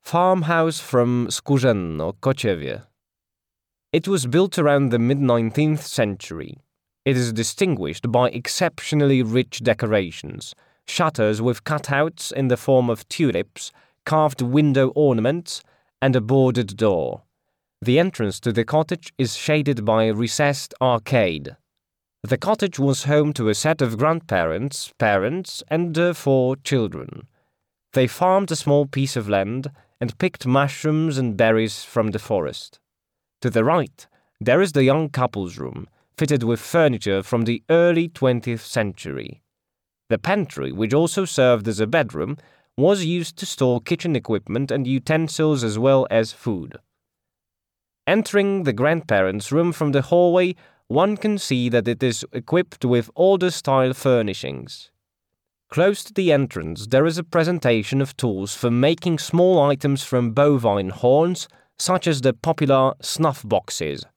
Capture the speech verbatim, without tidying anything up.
Farmhouse from Skórzenno, Kociewie. It was built around the mid-nineteenth century. It is distinguished by exceptionally rich decorations, shutters with cutouts in the form of tulips, carved window ornaments, and a boarded door. The entrance to the cottage is shaded by a recessed arcade. The cottage was home to a set of grandparents, parents, and uh, four children. They farmed a small piece of land and picked mushrooms and berries from the forest. To the right, there is the young couple's room, fitted with furniture from the early twentieth century. The pantry, which also served as a bedroom, was used to store kitchen equipment and utensils as well as food. Entering the grandparents' room from the hallway, one can see that it is equipped with older-style furnishings. Close to the entrance, there is a presentation of tools for making small items from bovine horns, such as the popular snuff boxes.